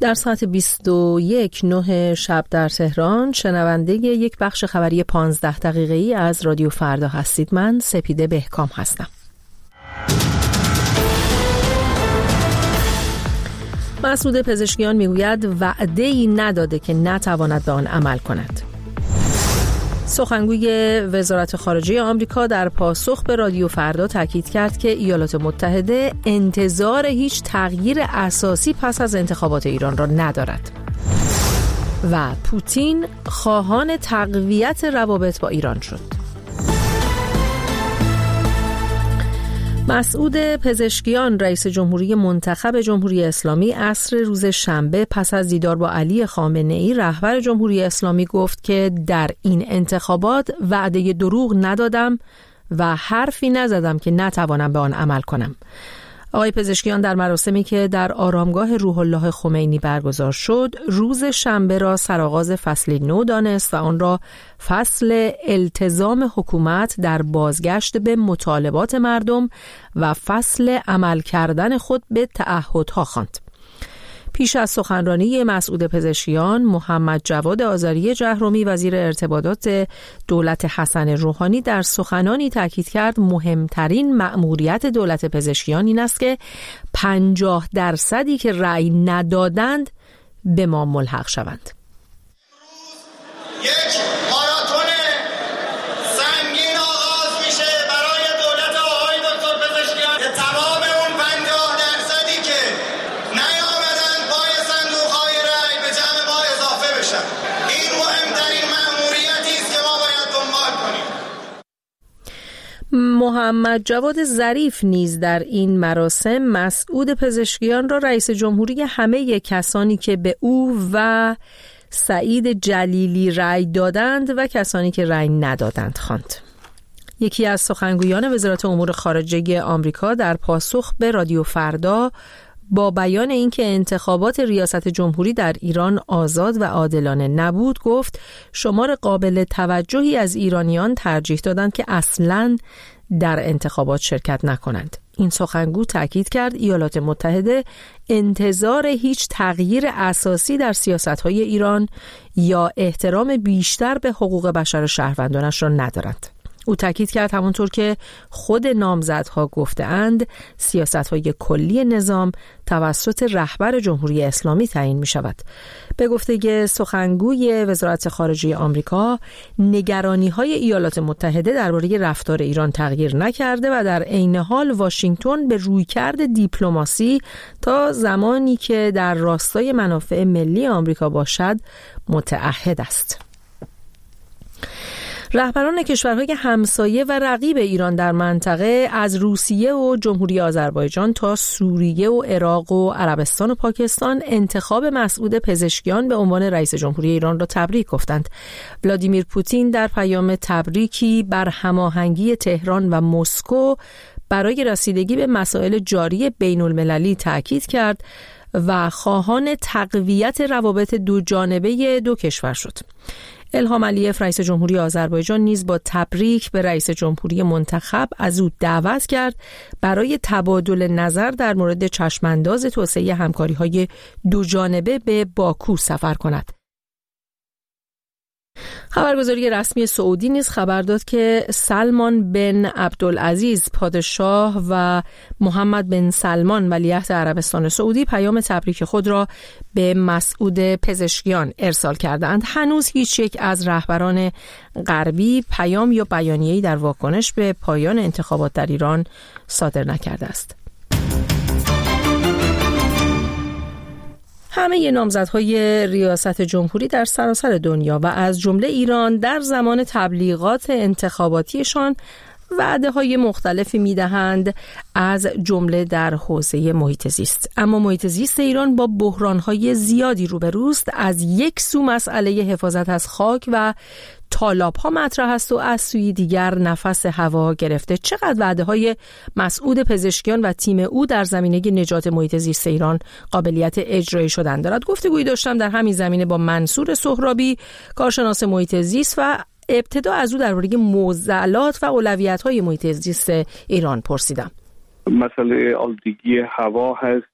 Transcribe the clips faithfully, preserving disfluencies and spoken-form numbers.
در ساعت بیست و یک نه شب در تهران شنونده یک بخش خبری پانزده دقیقه‌ای از رادیو فردا هستید. من سپیده بهکام هستم. مسعود پزشکیان میگوید وعده‌ای نداده که نتواند به آن عمل کند. سخنگوی وزارت خارجه آمریکا در پاسخ به رادیو فردا تاکید کرد که ایالات متحده انتظار هیچ تغییر اساسی پس از انتخابات ایران را ندارد و پوتین خواهان تقویت روابط با ایران شد. مسعود پزشکیان رئیس جمهوری منتخب جمهوری اسلامی عصر روز شنبه پس از دیدار با علی خامنه‌ای رهبر جمهوری اسلامی گفت که در این انتخابات وعده دروغ ندادم و حرفی نزدم که نتوانم به آن عمل کنم. آقای پزشکیان در مراسمی که در آرامگاه روح الله خمینی برگزار شد روز شنبه را سرآغاز فصلی نو دانست و آن را فصل التزام حکومت در بازگشت به مطالبات مردم و فصل عمل کردن خود به تعهدها خواند. پیش از سخنرانی مسعود پزشکیان، محمد جواد آذری جهرومی وزیر ارتباطات دولت حسن روحانی در سخنانی تاکید کرد مهمترین مأموریت دولت پزشکیان این است که پنجاه درصدی که رأی ندادند به ما ملحق شوند. یک ماراتون سنگین آغاز میشه برای دولت آقای دکتر پزشکیان که تمام اون پنجاه درصدی که نیامدن پای صندوق‌های رأی به جمع ما اضافه بشن. این مهمترین مأموریتی است که ما باید دنبال کنیم. محمد جواد ظریف نیز در این مراسم مسعود پزشکیان را رئیس جمهوری همه کسانی که به او و سعید جلیلی رأی دادند و کسانی که رأی ندادند خواند. یکی از سخنگویان وزارت امور خارجه آمریکا در پاسخ به رادیو فردا با بیان اینکه انتخابات ریاست جمهوری در ایران آزاد و عادلانه نبود گفت شمار قابل توجهی از ایرانیان ترجیح دادند که اصلاً در انتخابات شرکت نکنند. این سخنگو تاکید کرد ایالات متحده انتظار هیچ تغییر اساسی در سیاست‌های ایران یا احترام بیشتر به حقوق بشر شهروندانش را ندارند. او تاکید کرد همونطور که خود نامزدها گفته‌اند سیاست‌های کلی نظام توسط رهبر جمهوری اسلامی تعیین می‌شود. به گفته سخنگوی وزارت خارجه آمریکا نگرانی‌های ایالات متحده درباره رفتار ایران تغییر نکرده و در عین حال واشنگتن به رویکرد دیپلماسی تا زمانی که در راستای منافع ملی آمریکا باشد متعهد است. رهبران کشورهای همسایه و رقیب ایران در منطقه از روسیه و جمهوری آذربایجان تا سوریه و عراق و عربستان و پاکستان انتخاب مسعود پزشکیان به عنوان رئیس جمهوری ایران را تبریک گفتند. ولادیمیر پوتین در پیام تبریکی بر هماهنگی تهران و مسکو برای رسیدگی به مسائل جاری بین المللی تاکید کرد و خواهان تقویت روابط دو جانبه دو کشور شد. الهام علیف رئیس جمهوری آذربایجان نیز با تبریک به رئیس جمهوری منتخب از او دعوت کرد برای تبادل نظر در مورد چشمانداز توسعه همکاری‌های دو جانبه به باکو سفر کند. خبرگزاری رسمی سعودی نیز خبر داد که سلمان بن عبدالعزیز پادشاه و محمد بن سلمان ولیعهد عربستان سعودی پیام تبریک خود را به مسعود پزشکیان ارسال کردند. هنوز هیچ یک از رهبران غربی پیام یا بیانیه‌ای در واکنش به پایان انتخابات در ایران صادر نکرده است. همه نامزدهای ریاست جمهوری در سراسر دنیا و از جمله ایران در زمان تبلیغات انتخاباتیشان وعده‌های مختلفی می‌دهند از جمله در حوزه محیط زیست. اما محیط زیست ایران با بحران‌های زیادی روبروست. از یک سو مسئله حفاظت از خاک و تالاب‌ها مطرح است و از سوی دیگر نفس هوا گرفته. چقدر وعده‌های مسعود پزشکیان و تیم او در زمینه نجات محیط زیست ایران قابلیت اجرایی شدن دارد؟ گفتگویی داشتم در همین زمینه با منصور سهرابی، کارشناس محیط زیست، و ابتدا از او درباره معضلات و اولویت‌های محیط زیست ایران پرسیدم. مسئله آلودگی هوا هست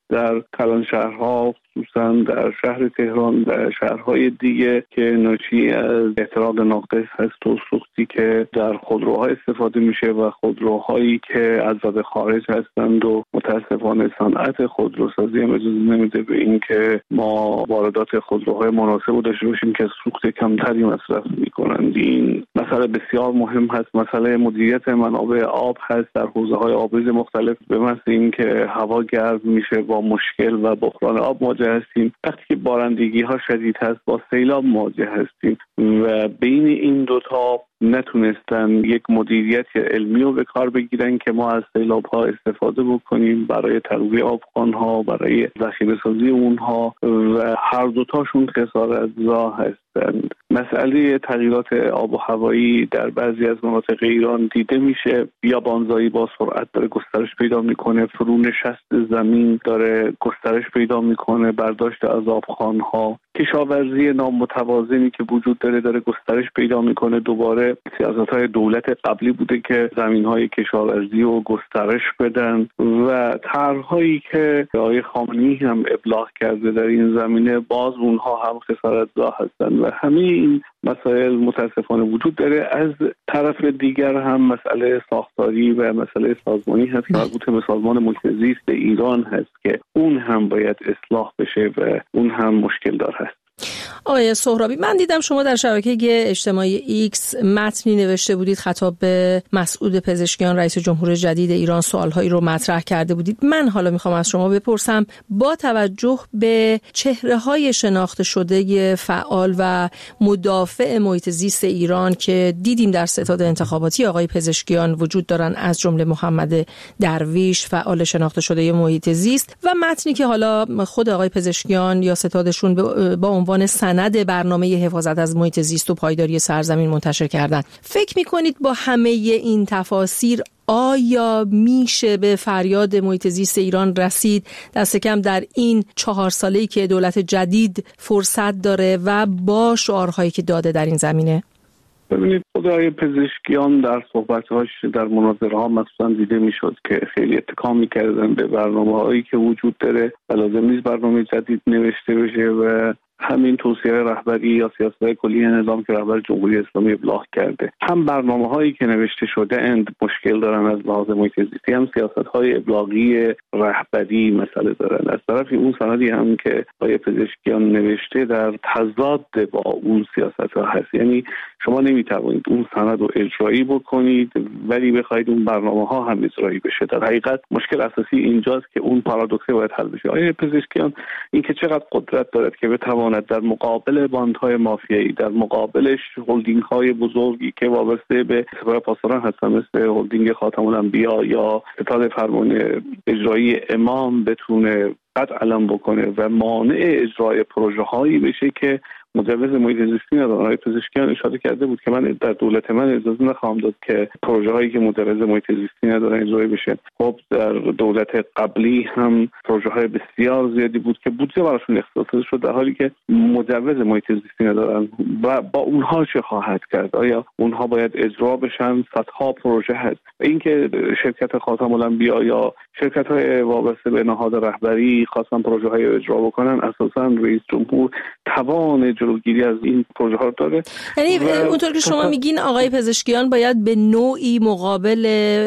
در کلان شهرها، خصوصا در شهر تهران، در شهرهای دیگه که ناشی از احتراق ناقص هست و سوختی که در خودروها استفاده میشه و خودروهایی که از زده خارج هستند و متاسفانه صنعت خودروسازی هم اجازه نمیده به این که ما واردات خودروهای مناسب رو داشته باشیم که سوخت کمتری مصرف میکنند. این مسئله بسیار مهم هست. مسئله مدیریت منابع آب هست در حوزه‌های آبریز مختلف. به محض اینکه هوا گرم میشه با مشکل و بحران آب مواجه هستیم، وقتی که بارندگی ها شدید هست با سیلاب مواجه هستیم و بین این دوتا نتونستن یک مدیریت علمی رو به کار بگیرن که ما از سیلاب ها استفاده بکنیم برای ترویع آبخوان ها، برای ذخیره سازی اونها و هر دوتاشون خسارت‌زا هستند. مسئله تغییرات آب و هوایی در بعضی از مناطق ایران دیده میشه. بیابانزایی با سرعت داره گسترش پیدا میکنه، فرونشست زمین داره گسترش پیدا میکنه، برداشت از آبخوان ها، کشاورزی نامتوازنی که وجود داره داره گسترش پیدا میکنه. دوباره سیاست‌های دولت قبلی بوده که زمین‌های کشاورزی رو گسترش بدن و طرح‌هایی که آقای خامنه‌ای هم ابلاغ کرده در این زمینه، باز اونها هم خسارت‌زا هستن و همه این مسائل متاسفانه وجود داره. از طرف دیگر هم مسئله ساختاری و مسئله سازمانی هست که مربوط به سازمان محیط زیست ایران هست که اون هم باید اصلاح بشه و اون هم مشکل دار هست. آقای سهرابی، من دیدم شما در شبکه اجتماعی ایکس متنی نوشته بودید خطاب به مسعود پزشکیان رئیس جمهور جدید ایران، سوالهایی رو مطرح کرده بودید. من حالا میخوام از شما بپرسم با توجه به چهره‌های شناخته شده فعال و مدافع محیط زیست ایران که دیدیم در ستاد انتخاباتی آقای پزشکیان وجود دارن، از جمله محمد درویش فعال شناخته شده محیط زیست، و متنی که حالا خود آقای پزشکیان یا ستادشون با عنوان سند برنامه حفاظت از محیط زیست و پایداری سرزمین منتشر کردن، فکر میکنید با همه این تفاسیر آیا میشه به فریاد محیط زیست ایران رسید، دست کم در این چهار ساله‌ای که دولت جدید فرصت داره و با شعارهایی که داده در این زمینه؟ ببینید، خدای پزشکیان در صحبت‌هاش در مناظره‌ها مخصوصا دیده میشد که خیلی اتکا می‌کردن به برنامه‌هایی که وجود داره و لازم نیست برنامه جدید نوشته بشه و همین توصیه رهبری یا سیاست کلی نظام که رهبر جمهوری اسلامی ابلاغ کرده، هم برنامه‌هایی که نوشته شده اند مشکل دارن از لحاظ محیط زیستی، هم سیاست‌های ابلاغی رهبری مسئله دارن. از طرفی اون سندی هم که آقای پزشکیان نوشته در تضاد با اون سیاست‌ها هست. یعنی شما نمیتوانید اون سند رو اجرایی بکنید ولی بخواید اون برنامه‌ها هم اجرایی بشه. در حقیقت مشکل اساسی اینجاست که اون پارادوکس باید حل بشه. آقای پزشکیان اینکه چقدر قدرت دارد که بتواند در مقابل باندهای مافیایی، در مقابلش هلدینگ‌های بزرگی که وابسته به سپاه پاسداران هستن مثل هلدینگ خاتم الانبیا یا ستاد فرمان اجرایی امام، بتونه قد علم بکنه و مانع اجرای پروژه هایی بشه که مجوز محیط زیستی ندارن. آقای پزشکیان اشاره کرده بود که من در دولت من اجازه نخواهم داد که پروژه هایی که مجوز محیط زیستی ندارن اجرایی بشه. خب در دولت قبلی هم پروژه های بسیار زیادی بود که بودجه براشون اختصاص شد در حالی که مجوز محیط زیستی ندارن و با اونها چه خواهد کرد؟ آیا اونها باید اجرا بشن؟ صدها پروژه هست. اینکه شرکت خاتم الانبیا یا شرکت های وابسته به نهاد رهبری خواستن پروژه های اجرا بکنن، اساساً رئیس جمهور توان جلوگیری از این پروژه ها داره. یعنی اونطور که شما میگین آقای پزشکیان باید به نوعی مقابل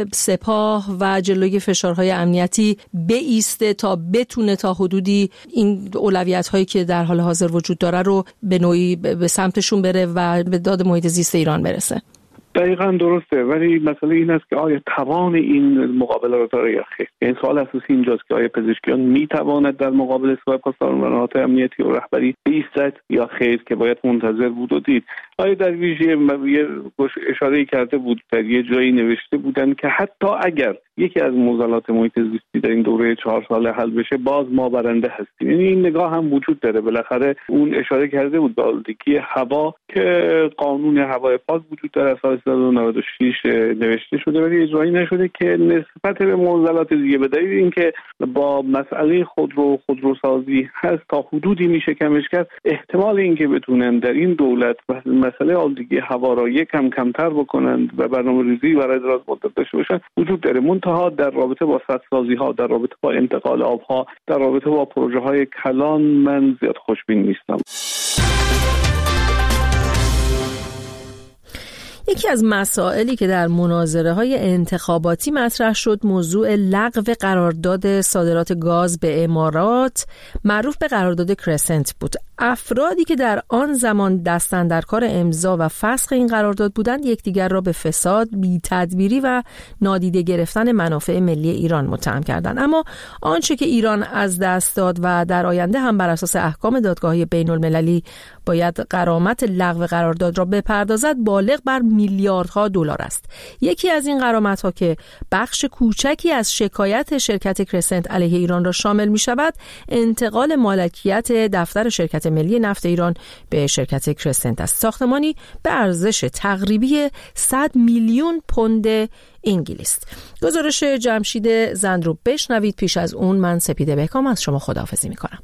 سپاه و جلوی فشارهای امنیتی بایسته تا بتونه تا حدودی این اولویت هایی که در حال حاضر وجود داره رو به نوعی به سمتشون بره و به داد محیط زیست ایران برسه. دقیقاً درسته، ولی مسئله این است که آیا توان این مقابله رو داره یا خیر. این سوال اساسی اینجاست که آیا پزشکیان میتواند در مقابل سپاه پاسداران و نهادهای امنیتی و رهبری بایستد یا خیر که باید منتظر بود و دید. آیا در ویژه اشاره کرده بود در یه جایی نوشته بودن که حتی اگر یکی از معضلات محیط زیستی در این دوره چهار ساله حل بشه باز ما برنده هستیم. یعنی این نگاه هم وجود داره. بالاخره اون اشاره کرده بود به آلودگی هوا که قانون هوای پاک وجود داره، سال سیصد و نود و شش نوشته شده ولی اجرایی نشده که نسبت به معضلات دیگه به دلیل اینکه با مسئله خودرو خودروسازی هست تا حدودی میشه کمش کرد. احتمال اینکه بتونن در این دولت مسئله آلودگی هوا را یک کم کمتر بکنند و برنامه‌ریزی برای دراز مدت داشته باشند وجود داره. منتها در رابطه با سدسازی ها، در رابطه با انتقال آبها، در رابطه با پروژه های کلان من زیاد خوشبین نیستم. یکی از مسائلی که در مناظره‌های انتخاباتی مطرح شد موضوع لغو قرارداد صادرات گاز به امارات معروف به قرارداد کرسنت بود. افرادی که در آن زمان دستن در کار امضا و فسخ این قرارداد بودند یکدیگر را به فساد، بی‌تدبیری و نادیده گرفتن منافع ملی ایران متهم کردند. اما آنچه که ایران از دست داد و در آینده هم بر اساس احکام دادگاهی بین‌المللی باید غرامت لغو قرارداد را بپردازد بالغ بر میلیاردها دلار است. یکی از این غرامت‌ها که بخش کوچکی از شکایت شرکت کرسنت علیه ایران را شامل می‌شود، انتقال مالکیت دفتر شرکت ملی نفت ایران به شرکت کرسنت است. ساختمانی به ارزش تقریبی صد میلیون پوند انگلیس. گزارش جمشید زند رو بشنوید. پیش از اون من سپیده بهکام از شما خداحافظی می‌کنم.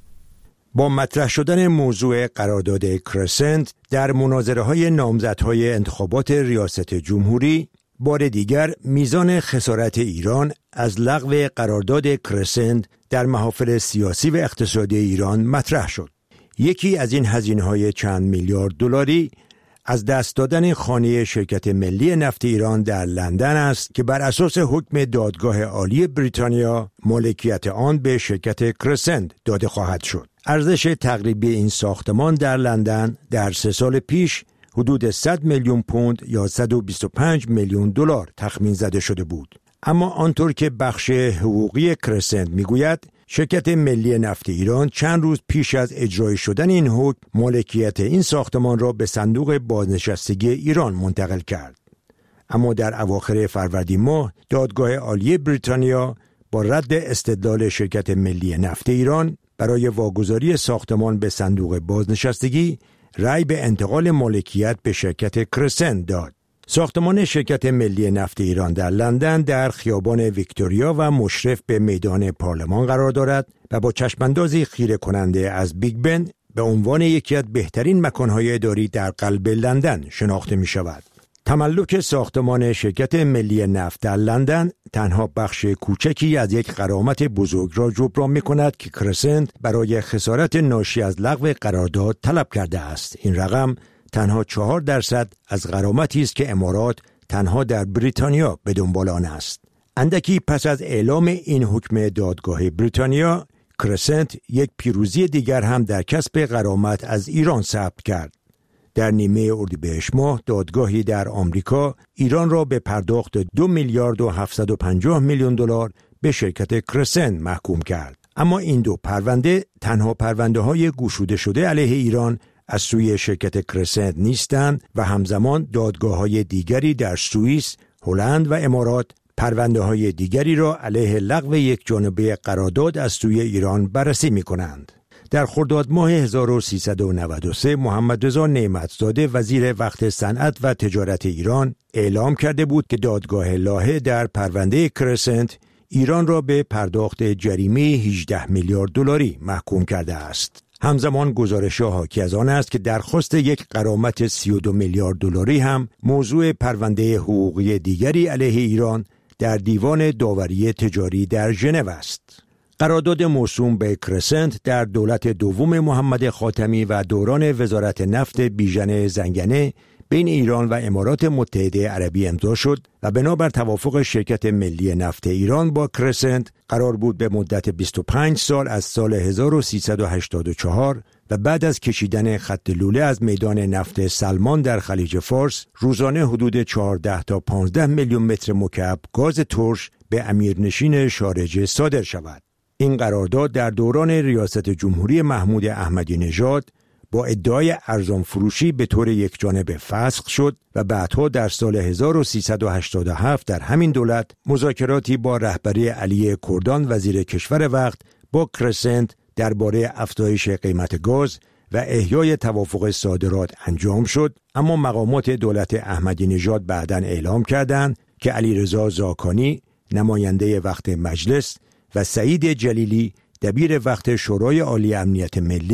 با مطرح شدن موضوع قرارداد کرسنت در مناظره‌های نامزدهای انتخابات ریاست جمهوری، بار دیگر میزان خسارت ایران از لغو قرارداد کرسنت در محافل سیاسی و اقتصادی ایران مطرح شد. یکی از این هزینه‌های چند میلیارد دلاری از دست دادن خانه شرکت ملی نفت ایران در لندن است که بر اساس حکم دادگاه عالی بریتانیا مالکیت آن به شرکت کرسنت داده خواهد شد. ارزش تقریبی این ساختمان در لندن در سه سال پیش حدود صد میلیون پوند یا صد و بیست و پنج میلیون دلار تخمین زده شده بود. اما آنطور که بخش حقوقی کرسنت میگوید، شرکت ملی نفت ایران چند روز پیش از اجرای شدن این حکم مالکیت این ساختمان را به صندوق بازنشستگی ایران منتقل کرد. اما در اواخر فروردین ماه دادگاه عالی بریتانیا با رد استدلال شرکت ملی نفت ایران برای واگذاری ساختمان به صندوق بازنشستگی رأی به انتقال مالکیت به شرکت کرسنت داد. ساختمان شرکت ملی نفت ایران در لندن در خیابان ویکتوریا و مشرف به میدان پارلمان قرار دارد و با چشماندازی خیره کننده از بیگ بن به عنوان یکی از بهترین مکانهای اداری در قلب لندن شناخته می شود. تملک ساختمان شرکت ملی نفت در لندن تنها بخش کوچکی از یک غرامت بزرگ را جبران می کند که کرسنت برای خسارت ناشی از لغو قرارداد طلب کرده است. این رقم تنها چهار درصد از غرامتی است که امارات تنها در بریتانیا به دنبال آن است. اندکی پس از اعلام این حکم دادگاه بریتانیا، کرسنت یک پیروزی دیگر هم در کسب غرامت از ایران ثبت کرد. در نیمه اردیبهشت ماه دادگاهی در آمریکا ایران را به پرداخت دو میلیارد و هفتصد و پنجاه میلیون دلار به شرکت کرسنت محکوم کرد. اما این دو پرونده تنها پرونده های گشوده شده علیه ایران از سوی شرکت کرسنت نیستند و همزمان دادگاه‌های دیگری در سوئیس، هلند و امارات پرونده های دیگری را علیه لغو یک جانبه قرارداد از سوی ایران بررسی می کنند. در خرداد ماه هزار و سیصد و نود و سه محمد رضا نعمتزاده وزیر وقت صنعت و تجارت ایران اعلام کرده بود که دادگاه لاهه در پرونده کرسنت ایران را به پرداخت جریمه هجده میلیارد دلاری محکوم کرده است. همزمان گزارش حاکی از آن است که درخواست یک غرامت سی و دو میلیارد دلاری هم موضوع پرونده حقوقی دیگری علیه ایران در دیوان داوری تجاری در ژنو است. قرارداد موسوم به کرسنت در دولت دوم محمد خاتمی و دوران وزارت نفت بیژن زنگنه بین ایران و امارات متحده عربی امضا شد و بنابر توافق شرکت ملی نفت ایران با کرسنت قرار بود به مدت بیست و پنج سال از سال هزار و سیصد و هشتاد و چهار و بعد از کشیدن خط لوله از میدان نفت سلمان در خلیج فارس روزانه حدود چهارده تا پانزده میلیون متر مکعب گاز ترش به امیرنشین شارجه صادر شود. این قرارداد در دوران ریاست جمهوری محمود احمدی نژاد با ادعای ارزان فروشی به طور یکجانبه فسخ شد و بعدها در سال هزار و سیصد و هشتاد و هفت در همین دولت مذاکراتی با رهبری علی کردان وزیر کشور وقت با کرسنت درباره افزایش قیمت گاز و احیای توافق صادرات انجام شد، اما مقامات دولت احمدی نژاد بعداً اعلام کردند که علیرضا زاکانی نماینده وقت مجلس و سعید جلیلی دبیر وقت شورای عالی امنیت ملی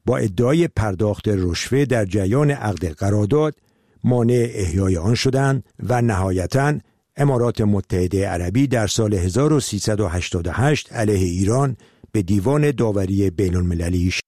با ادعای پرداخت رشوه در جریان عقد قرارداد مانع احیای آن شدند و نهایتاً امارات متحده عربی در سال هزار و سیصد و هشتاد و هشت علیه ایران به دیوان داوری بین المللی